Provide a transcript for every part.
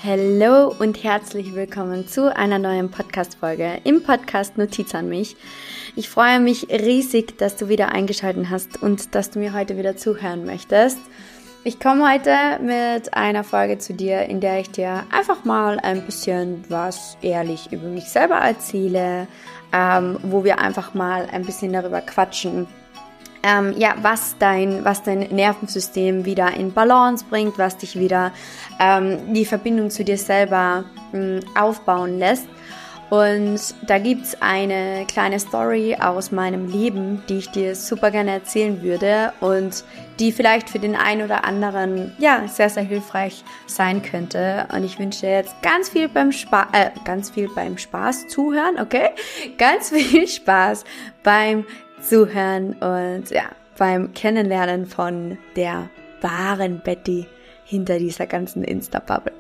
Hallo und herzlich willkommen zu einer neuen Podcast-Folge im Podcast Notiz an mich. Ich freue mich riesig, dass du wieder eingeschaltet hast und dass du mir heute wieder zuhören möchtest. Ich komme heute mit einer Folge zu dir, in der ich dir einfach mal ein bisschen was ehrlich über mich selber erzähle, wo wir einfach mal ein bisschen darüber quatschen, was dein Nervensystem wieder in Balance bringt, was dich wieder die Verbindung zu dir selber aufbauen lässt. Und da gibt's eine kleine Story aus meinem Leben, die ich dir super gerne erzählen würde und die vielleicht für den einen oder anderen sehr, sehr hilfreich sein könnte. Und ich wünsche dir jetzt ganz viel beim Spaß zuhören, okay? Ganz viel Spaß beim Zuhören und beim Kennenlernen von der wahren Betty hinter dieser ganzen Insta-Bubble.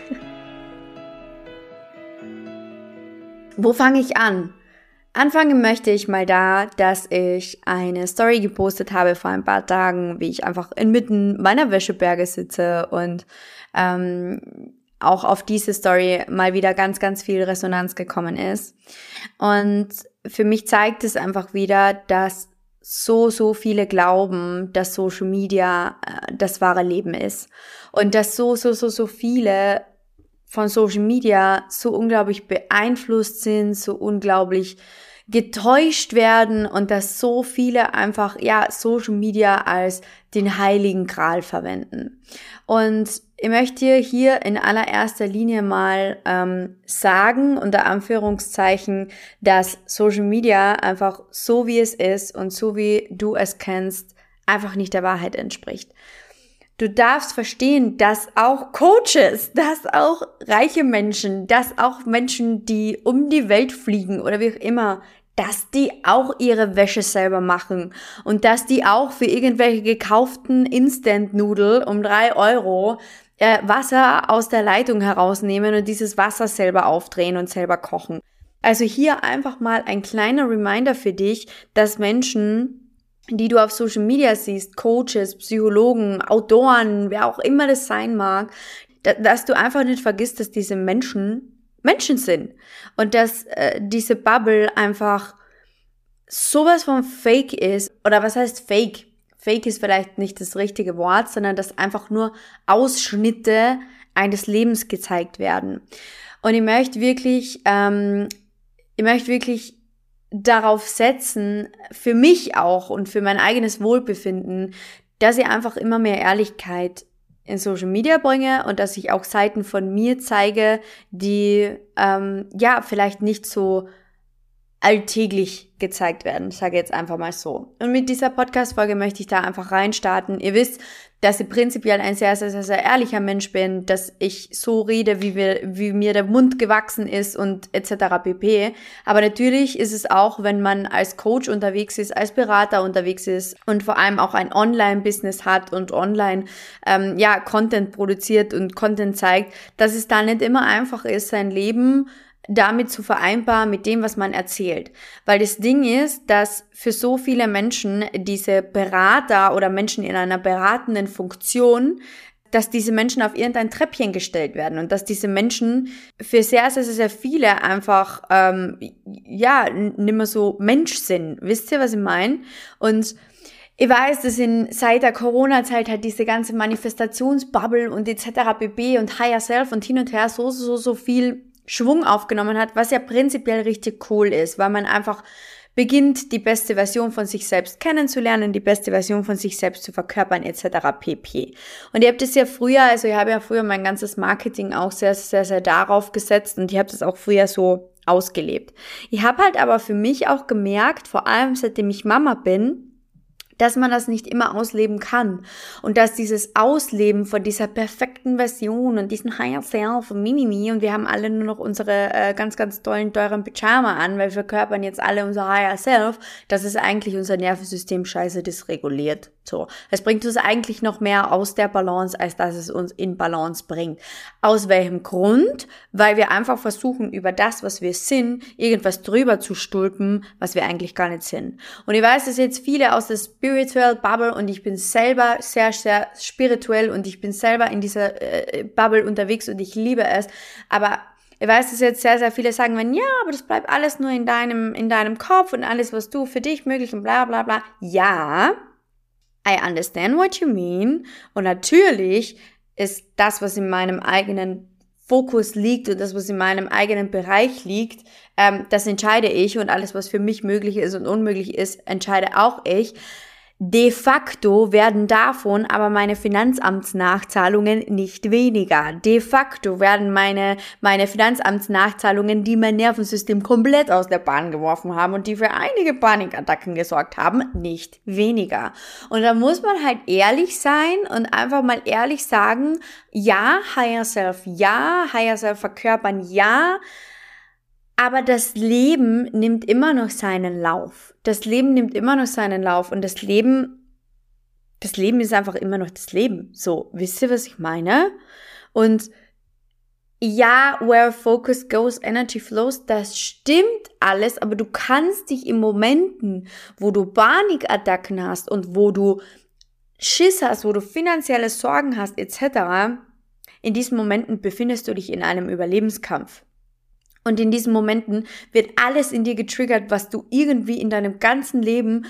Wo fange ich an? Anfangen möchte ich mal da, dass ich eine Story gepostet habe vor ein paar Tagen, wie ich einfach inmitten meiner Wäscheberge sitze und auch auf diese Story mal wieder ganz, ganz viel Resonanz gekommen ist. Und für mich zeigt es einfach wieder, dass so viele glauben, dass Social Media das wahre Leben ist. Und dass so viele von Social Media so unglaublich beeinflusst sind, so unglaublich getäuscht werden und dass so viele einfach Social Media als den heiligen Gral verwenden. Und ich möchte dir hier in allererster Linie mal sagen, unter Anführungszeichen, dass Social Media einfach so wie es ist und so wie du es kennst, einfach nicht der Wahrheit entspricht. Du darfst verstehen, dass auch Coaches, dass auch reiche Menschen, dass auch Menschen, die um die Welt fliegen oder wie auch immer, dass die auch ihre Wäsche selber machen und dass die auch für irgendwelche gekauften Instant-Nudel um 3 € Wasser aus der Leitung herausnehmen und dieses Wasser selber aufdrehen und selber kochen. Also hier einfach mal ein kleiner Reminder für dich, dass Menschen, die du auf Social Media siehst, Coaches, Psychologen, Autoren, wer auch immer das sein mag, dass du einfach nicht vergisst, dass diese Menschen sind und dass diese Bubble einfach sowas von Fake ist. Oder was heißt Fake? Fake ist vielleicht nicht das richtige Wort, sondern dass einfach nur Ausschnitte eines Lebens gezeigt werden. Und ich möchte wirklich darauf setzen, für mich auch und für mein eigenes Wohlbefinden, dass ich einfach immer mehr Ehrlichkeit in Social Media bringe und dass ich auch Seiten von mir zeige, die vielleicht nicht so alltäglich gezeigt werden, sage jetzt einfach mal so. Und mit dieser Podcast-Folge möchte ich da einfach reinstarten. Ihr wisst, dass ich prinzipiell ein sehr, sehr, sehr, sehr ehrlicher Mensch bin, dass ich so rede, wie mir der Mund gewachsen ist und etc. pp. Aber natürlich ist es auch, wenn man als Coach unterwegs ist, als Berater unterwegs ist und vor allem auch ein Online-Business hat und online Content produziert und Content zeigt, dass es da nicht immer einfach ist, sein Leben damit zu vereinbaren mit dem, was man erzählt. Weil das Ding ist, dass für so viele Menschen diese Berater oder Menschen in einer beratenden Funktion, dass diese Menschen auf irgendein Treppchen gestellt werden und dass diese Menschen für sehr, sehr, sehr viele einfach nicht mehr so Mensch sind. Wisst ihr, was ich meine? Und ich weiß, dass seit der Corona-Zeit halt diese ganze Manifestationsbubble und etc. pp. Und Higher Self und hin und her so viel Schwung aufgenommen hat, was ja prinzipiell richtig cool ist, weil man einfach beginnt, die beste Version von sich selbst kennenzulernen, die beste Version von sich selbst zu verkörpern, etc. pp. Und ihr habt es ja früher, ich habe ja früher mein ganzes Marketing auch sehr, sehr, sehr darauf gesetzt und ich habe das auch früher so ausgelebt. Ich habe halt aber für mich auch gemerkt, vor allem seitdem ich Mama bin, dass man das nicht immer ausleben kann und dass dieses Ausleben von dieser perfekten Version und diesen Higher Self und Mimimi und wir haben alle nur noch unsere ganz, ganz tollen, teuren Pyjama an, weil wir verkörpern jetzt alle unser Higher Self, dass es eigentlich unser Nervensystem scheiße dysreguliert. So, es bringt uns eigentlich noch mehr aus der Balance, als dass es uns in Balance bringt. Aus welchem Grund? Weil wir einfach versuchen, über das, was wir sind, irgendwas drüber zu stülpen, was wir eigentlich gar nicht sind. Und ich weiß, dass jetzt viele aus der spiritual Bubble und ich bin selber sehr, sehr spirituell und ich bin selber in dieser Bubble unterwegs und ich liebe es. Aber ich weiß, dass jetzt sehr, sehr viele sagen, ja, aber das bleibt alles nur in deinem Kopf und alles, was du für dich möglich und bla bla bla. Ja, I understand what you mean. Und natürlich ist das, was in meinem eigenen Fokus liegt und das, was in meinem eigenen Bereich liegt, das entscheide ich und alles, was für mich möglich ist und unmöglich ist, entscheide auch ich. De facto werden davon aber meine Finanzamtsnachzahlungen nicht weniger. De facto werden meine Finanzamtsnachzahlungen, die mein Nervensystem komplett aus der Bahn geworfen haben und die für einige Panikattacken gesorgt haben, nicht weniger. Und da muss man halt ehrlich sein und einfach mal ehrlich sagen, ja, Higher Self verkörpern, ja, aber das Leben nimmt immer noch seinen Lauf. Das Leben nimmt immer noch seinen Lauf und das Leben ist einfach immer noch das Leben. So, wisst ihr, was ich meine? Und ja, where focus goes, energy flows, das stimmt alles, aber du kannst dich in Momenten, wo du Panikattacken hast und wo du Schiss hast, wo du finanzielle Sorgen hast, etc., in diesen Momenten befindest du dich in einem Überlebenskampf. Und in diesen Momenten wird alles in dir getriggert, was du irgendwie in deinem ganzen Leben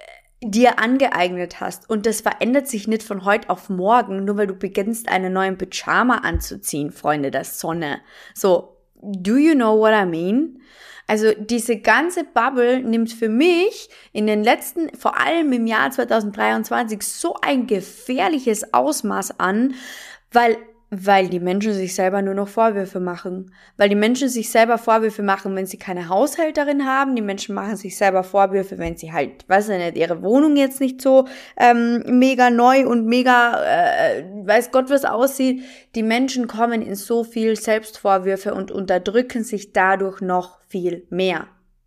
dir angeeignet hast. Und das verändert sich nicht von heute auf morgen, nur weil du beginnst, einen neuen Pyjama anzuziehen, Freunde der Sonne. So, do you know what I mean? Also diese ganze Bubble nimmt für mich in den letzten, vor allem im Jahr 2023, so ein gefährliches Ausmaß an, weil die Menschen sich selber nur noch Vorwürfe machen. Weil die Menschen sich selber Vorwürfe machen, wenn sie keine Haushälterin haben. Die Menschen machen sich selber Vorwürfe, wenn sie halt, weiß ich nicht, ihre Wohnung jetzt nicht so mega neu und mega, weiß Gott was aussieht. Die Menschen kommen in so viel Selbstvorwürfe und unterdrücken sich dadurch noch viel mehr.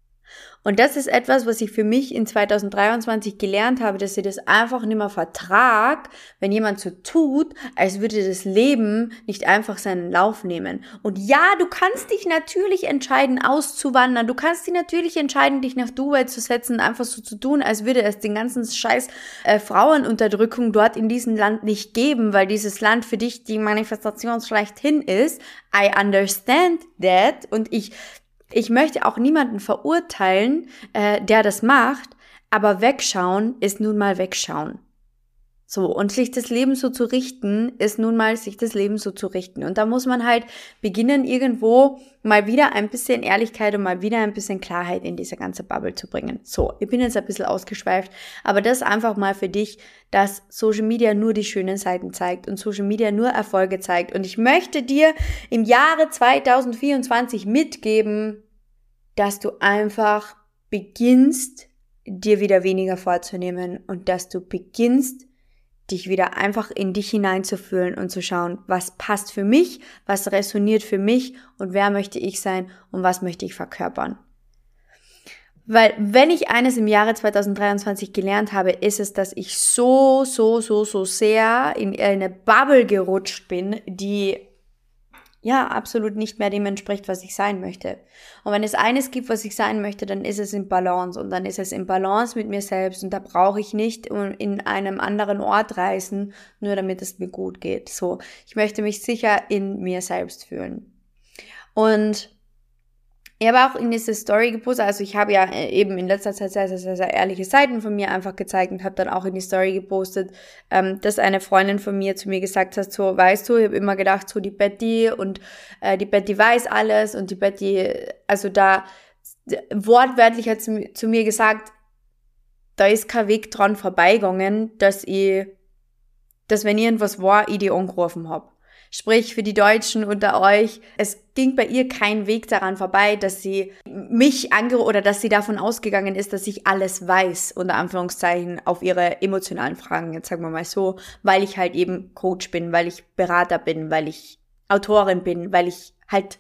Und das ist etwas, was ich für mich in 2023 gelernt habe, dass ich das einfach nicht mehr vertrag, wenn jemand so tut, als würde das Leben nicht einfach seinen Lauf nehmen. Und ja, du kannst dich natürlich entscheiden, auszuwandern. Du kannst dich natürlich entscheiden, dich nach Dubai zu setzen, einfach so zu tun, als würde es den ganzen Scheiß Frauenunterdrückung dort in diesem Land nicht geben, weil dieses Land für dich die Manifestation schlechthin ist. I understand that. Und ich möchte auch niemanden verurteilen, der das macht, aber wegschauen ist nun mal wegschauen. So, und sich das Leben so zu richten, ist nun mal sich das Leben so zu richten. Und da muss man halt beginnen, irgendwo mal wieder ein bisschen Ehrlichkeit und mal wieder ein bisschen Klarheit in diese ganze Bubble zu bringen. So, ich bin jetzt ein bisschen ausgeschweift, aber das einfach mal für dich, dass Social Media nur die schönen Seiten zeigt und Social Media nur Erfolge zeigt. Und ich möchte dir im Jahre 2024 mitgeben, dass du einfach beginnst, dir wieder weniger vorzunehmen und dass du beginnst, dich wieder einfach in dich hineinzufühlen und zu schauen, was passt für mich, was resoniert für mich und wer möchte ich sein und was möchte ich verkörpern. Weil wenn ich eines im Jahre 2023 gelernt habe, ist es, dass ich so sehr in eine Bubble gerutscht bin, die ja absolut nicht mehr dem entspricht, was ich sein möchte. Und wenn es eines gibt, was ich sein möchte, dann ist es in Balance. Und dann ist es in Balance mit mir selbst. Und da brauche ich nicht in einem anderen Ort reisen, nur damit es mir gut geht. So, ich möchte mich sicher in mir selbst fühlen. Und ich habe auch in diese Story gepostet, also ich habe ja eben in letzter Zeit sehr, sehr, sehr, sehr ehrliche Seiten von mir einfach gezeigt und habe dann auch in die Story gepostet, dass eine Freundin von mir zu mir gesagt hat, so, weißt du, ich habe immer gedacht, so die Betty und die Betty weiß alles und die Betty, also da wortwörtlich hat sie zu mir gesagt, da ist kein Weg dran vorbeigegangen, dass wenn irgendwas war, ich die angerufen habe. Sprich, für die Deutschen unter euch, es ging bei ihr kein Weg daran vorbei, dass sie mich oder dass sie davon ausgegangen ist, dass ich alles weiß, unter Anführungszeichen, auf ihre emotionalen Fragen, jetzt sagen wir mal so, weil ich halt eben Coach bin, weil ich Berater bin, weil ich Autorin bin, weil ich halt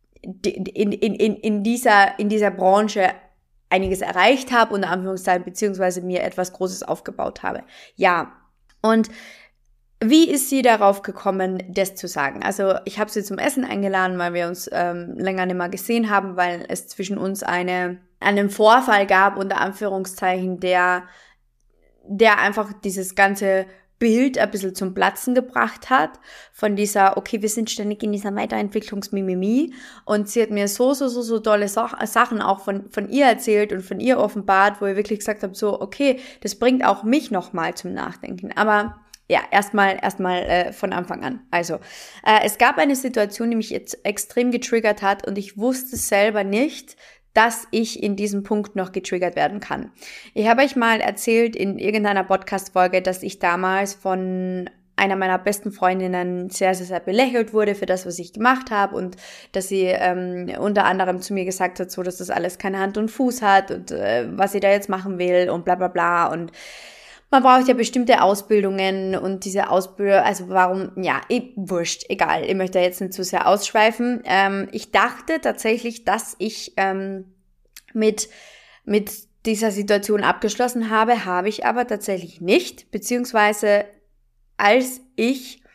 in dieser Branche einiges erreicht habe, unter Anführungszeichen, beziehungsweise mir etwas Großes aufgebaut habe. Ja, und wie ist sie darauf gekommen, das zu sagen? Also ich habe sie zum Essen eingeladen, weil wir uns länger nicht mehr gesehen haben, weil es zwischen uns einen Vorfall gab, unter Anführungszeichen, der der einfach dieses ganze Bild ein bisschen zum Platzen gebracht hat, von dieser, okay, wir sind ständig in dieser Weiterentwicklungsmimimi, und sie hat mir so tolle Sachen auch von ihr erzählt und von ihr offenbart, wo ich wirklich gesagt habe, so, okay, das bringt auch mich nochmal zum Nachdenken, aber ja, erstmal von Anfang an. Also, es gab eine Situation, die mich jetzt extrem getriggert hat, und ich wusste selber nicht, dass ich in diesem Punkt noch getriggert werden kann. Ich habe euch mal erzählt in irgendeiner Podcast-Folge, dass ich damals von einer meiner besten Freundinnen sehr, sehr, sehr belächelt wurde für das, was ich gemacht habe, und dass sie unter anderem zu mir gesagt hat, so, dass das alles keine Hand und Fuß hat und was sie da jetzt machen will und bla bla bla, und man braucht ja bestimmte Ausbildungen, und diese Ausbildung, also warum, ja, wurscht, egal, ich möchte jetzt nicht zu sehr ausschweifen. Ich dachte tatsächlich, dass ich mit dieser Situation abgeschlossen habe ich aber tatsächlich nicht, beziehungsweise als ich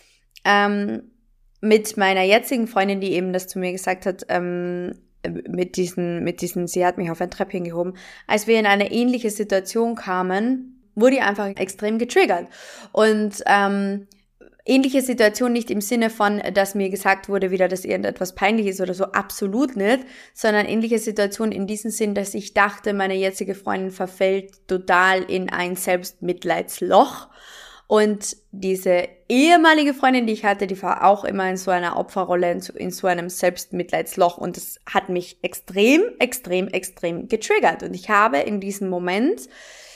mit meiner jetzigen Freundin, die eben das zu mir gesagt hat, mit diesen, sie hat mich auf ein Treppchen gehoben, als wir in eine ähnliche Situation kamen, wurde ich einfach extrem getriggert. Und ähnliche Situation nicht im Sinne von, dass mir gesagt wurde wieder, dass irgendetwas peinlich ist oder so, absolut nicht, sondern ähnliche Situation in diesem Sinn, dass ich dachte, meine jetzige Freundin verfällt total in ein Selbstmitleidsloch. Und diese ehemalige Freundin, die ich hatte, die war auch immer in so einer Opferrolle, in so einem Selbstmitleidsloch, und das hat mich extrem getriggert. Und ich habe in diesem Moment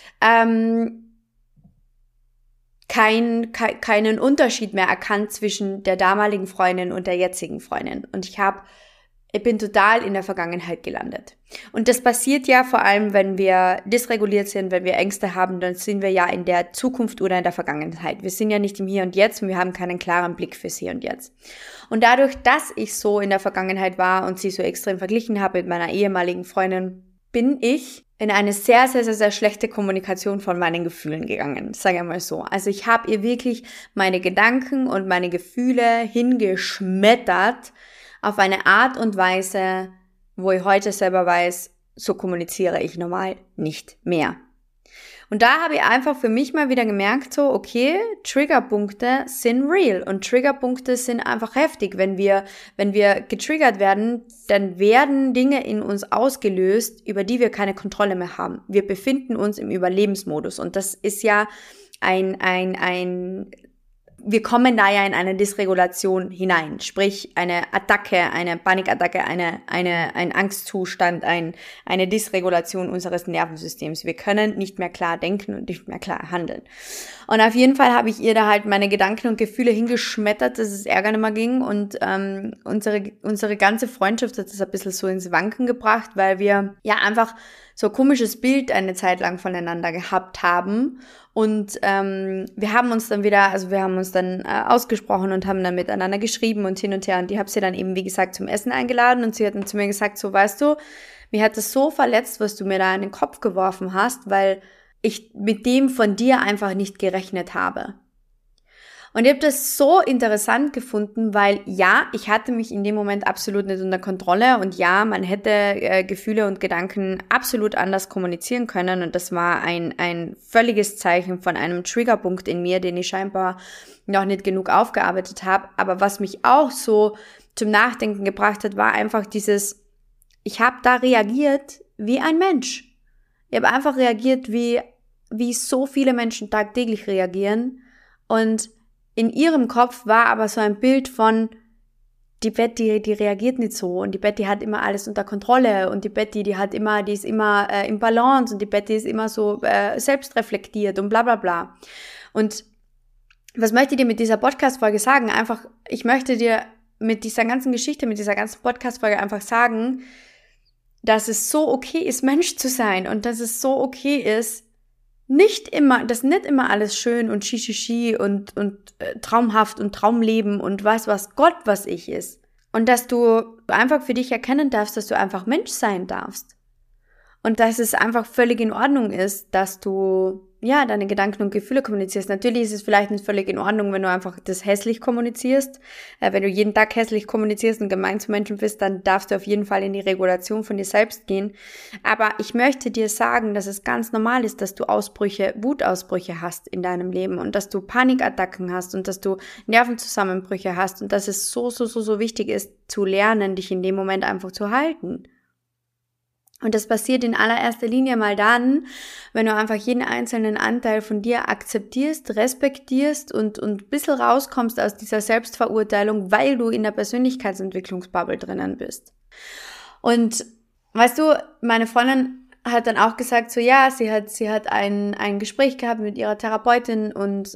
keinen Unterschied mehr erkannt zwischen der damaligen Freundin und der jetzigen Freundin. Und ich bin total in der Vergangenheit gelandet. Und das passiert ja vor allem, wenn wir dysreguliert sind, wenn wir Ängste haben, dann sind wir ja in der Zukunft oder in der Vergangenheit. Wir sind ja nicht im Hier und Jetzt, und wir haben keinen klaren Blick fürs Hier und Jetzt. Und dadurch, dass ich so in der Vergangenheit war und sie so extrem verglichen habe mit meiner ehemaligen Freundin, bin ich in eine sehr, sehr, sehr, sehr schlechte Kommunikation von meinen Gefühlen gegangen, sage ich mal so. Also ich habe ihr wirklich meine Gedanken und meine Gefühle hingeschmettert auf eine Art und Weise, wo ich heute selber weiß, so kommuniziere ich normal nicht mehr. Und da habe ich einfach für mich mal wieder gemerkt, so, okay, Triggerpunkte sind real, und Triggerpunkte sind einfach heftig. Wenn wir getriggert werden, dann werden Dinge in uns ausgelöst, über die wir keine Kontrolle mehr haben. Wir befinden uns im Überlebensmodus, und das ist ja wir kommen da ja in eine Dysregulation hinein, sprich eine Attacke, eine Panikattacke, ein Angstzustand, eine Dysregulation unseres Nervensystems. Wir können nicht mehr klar denken und nicht mehr klar handeln. Und auf jeden Fall habe ich ihr da halt meine Gedanken und Gefühle hingeschmettert, dass es Ärger nicht mehr ging, und unsere ganze Freundschaft hat das ein bisschen so ins Wanken gebracht, weil wir ja einfach so ein komisches Bild eine Zeit lang voneinander gehabt haben. Und wir haben uns dann ausgesprochen und haben dann miteinander geschrieben und hin und her. Und ich habe sie dann eben, wie gesagt, zum Essen eingeladen, und sie hat dann zu mir gesagt, so, weißt du, mir hat das so verletzt, was du mir da in den Kopf geworfen hast, weil ich mit dem von dir einfach nicht gerechnet habe. Und ich habe das so interessant gefunden, weil ja, ich hatte mich in dem Moment absolut nicht unter Kontrolle, und ja, man hätte Gefühle und Gedanken absolut anders kommunizieren können, und das war ein völliges Zeichen von einem Triggerpunkt in mir, den ich scheinbar noch nicht genug aufgearbeitet habe. Aber was mich auch so zum Nachdenken gebracht hat, war einfach ich habe da reagiert wie ein Mensch. Ich habe einfach reagiert, wie so viele Menschen tagtäglich reagieren, und in ihrem Kopf war aber so ein Bild von, die Betty, die reagiert nicht so, und die Betty hat immer alles unter Kontrolle, und die Betty, die ist immer im Balance, und die Betty ist immer so selbstreflektiert und bla bla bla. Und was möchte ich dir mit dieser Podcast-Folge sagen? Einfach, ich möchte dir mit dieser ganzen Geschichte, mit dieser ganzen Podcast-Folge einfach sagen, dass es so okay ist, Mensch zu sein, und dass es so okay ist, dass nicht immer alles schön und Shishi und traumhaft und Traumleben und was Gott was ich ist. Und dass du einfach für dich erkennen darfst, dass du einfach Mensch sein darfst. Und dass es einfach völlig in Ordnung ist, dass du deine Gedanken und Gefühle kommunizierst. Natürlich ist es vielleicht nicht völlig in Ordnung, wenn du einfach das hässlich kommunizierst. Wenn du jeden Tag hässlich kommunizierst und gemein zu Menschen bist, dann darfst du auf jeden Fall in die Regulation von dir selbst gehen. Aber ich möchte dir sagen, dass es ganz normal ist, dass du Wutausbrüche hast in deinem Leben und dass du Panikattacken hast und dass du Nervenzusammenbrüche hast und dass es so wichtig ist, zu lernen, dich in dem Moment einfach zu halten. Und das passiert in allererster Linie mal dann, wenn du einfach jeden einzelnen Anteil von dir akzeptierst, respektierst und ein bisschen rauskommst aus dieser Selbstverurteilung, weil du in der Persönlichkeitsentwicklungsbubble drinnen bist. Und weißt du, meine Freundin hat dann auch gesagt, so ja, sie hat ein Gespräch gehabt mit ihrer Therapeutin und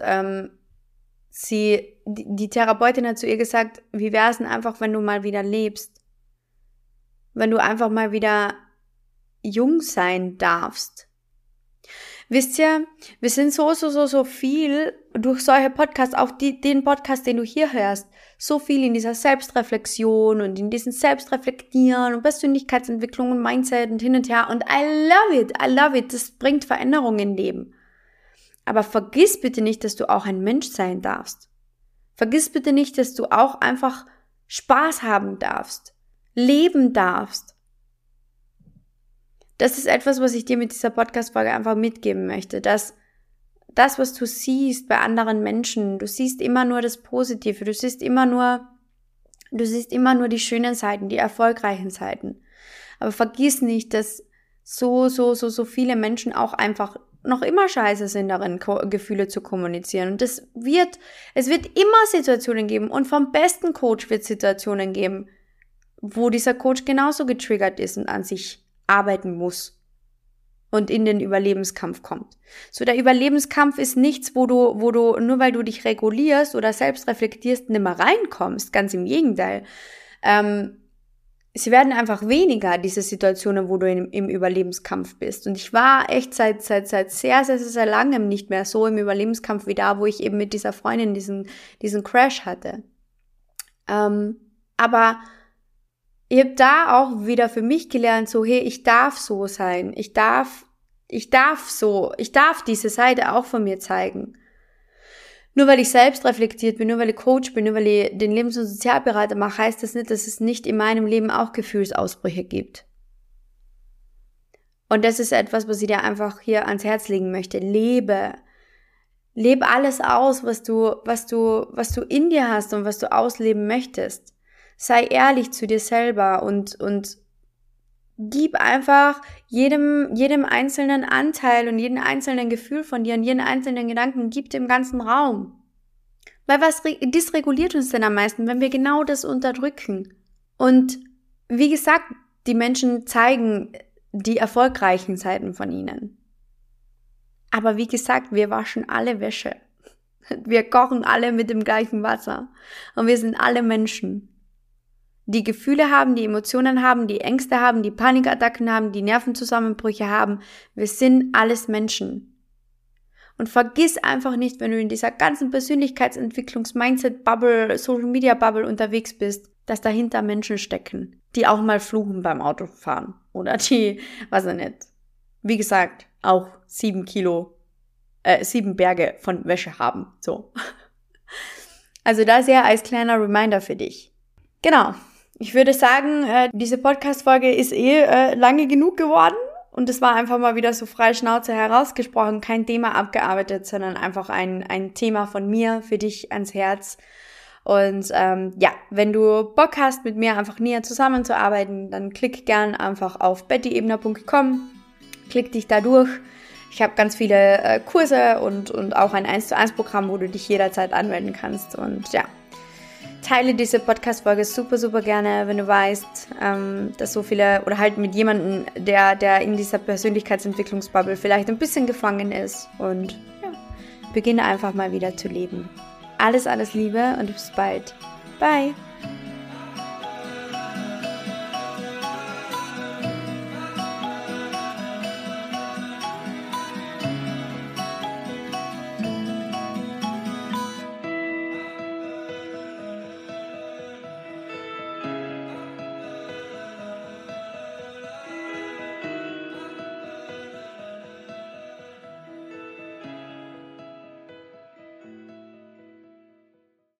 die Therapeutin hat zu ihr gesagt, wie wäre es denn einfach, wenn du mal wieder lebst? Wenn du einfach mal wieder jung sein darfst. Wisst ihr, wir sind so viel durch solche Podcasts, auch den Podcast, den du hier hörst, so viel in dieser Selbstreflexion und in diesem Selbstreflektieren und Persönlichkeitsentwicklung und Mindset und hin und her und I love it, das bringt Veränderungen im Leben. Aber vergiss bitte nicht, dass du auch ein Mensch sein darfst. Vergiss bitte nicht, dass du auch einfach Spaß haben darfst, leben darfst. Das ist etwas, was ich dir mit dieser Podcast-Folge einfach mitgeben möchte, dass das, was du siehst bei anderen Menschen, du siehst immer nur das Positive, du siehst immer nur die schönen Seiten, die erfolgreichen Seiten. Aber vergiss nicht, dass so viele Menschen auch einfach noch immer scheiße sind darin, Gefühle zu kommunizieren. Und es wird immer Situationen geben und vom besten Coach wird es Situationen geben, wo dieser Coach genauso getriggert ist und an sich arbeiten muss und in den Überlebenskampf kommt. So, der Überlebenskampf ist nichts, wo du, nur weil du dich regulierst oder selbst reflektierst, nimmer reinkommst. Ganz im Gegenteil. Sie werden einfach weniger, diese Situationen, wo du im Überlebenskampf bist. Und ich war echt seit sehr langem nicht mehr so im Überlebenskampf wie da, wo ich eben mit dieser Freundin diesen Crash hatte. Aber ich habe da auch wieder für mich gelernt, so, hey, ich darf so sein. Ich darf diese Seite auch von mir zeigen. Nur weil ich selbst reflektiert bin, nur weil ich Coach bin, nur weil ich den Lebens- und Sozialberater mache, heißt das nicht, dass es nicht in meinem Leben auch Gefühlsausbrüche gibt. Und das ist etwas, was ich dir einfach hier ans Herz legen möchte. Lebe alles aus, was du in dir hast und was du ausleben möchtest. Sei ehrlich zu dir selber und gib einfach jedem einzelnen Anteil und jedem einzelnen Gefühl von dir und jeden einzelnen Gedanken, gib dem ganzen Raum. Weil was dysreguliert uns denn am meisten, wenn wir genau das unterdrücken? Und wie gesagt, die Menschen zeigen die erfolgreichen Seiten von ihnen. Aber wie gesagt, wir waschen alle Wäsche. Wir kochen alle mit dem gleichen Wasser. Und wir sind alle Menschen, die Gefühle haben, die Emotionen haben, die Ängste haben, die Panikattacken haben, die Nervenzusammenbrüche haben. Wir sind alles Menschen. Und vergiss einfach nicht, wenn du in dieser ganzen Persönlichkeitsentwicklungs-Mindset-Bubble, Social-Media-Bubble unterwegs bist, dass dahinter Menschen stecken, die auch mal fluchen beim Autofahren. Oder die, weiß ich nicht, wie gesagt, auch 7 Berge von Wäsche haben. So. Also das ja als kleiner Reminder für dich. Genau. Ich würde sagen, diese Podcast-Folge ist lange genug geworden und es war einfach mal wieder so frei Schnauze herausgesprochen, kein Thema abgearbeitet, sondern einfach ein Thema von mir für dich ans Herz. Und wenn du Bock hast, mit mir einfach näher zusammenzuarbeiten, dann klick gern einfach auf bettyebner.com, klick dich da durch. Ich habe ganz viele Kurse und auch ein 1:1 Programm, wo du dich jederzeit anmelden kannst und ja. Teile diese Podcast-Folge super gerne, wenn du weißt, dass so viele oder halt mit jemandem, der in dieser Persönlichkeitsentwicklungsbubble vielleicht ein bisschen gefangen ist und ja, beginne einfach mal wieder zu leben. Alles Liebe und bis bald. Bye!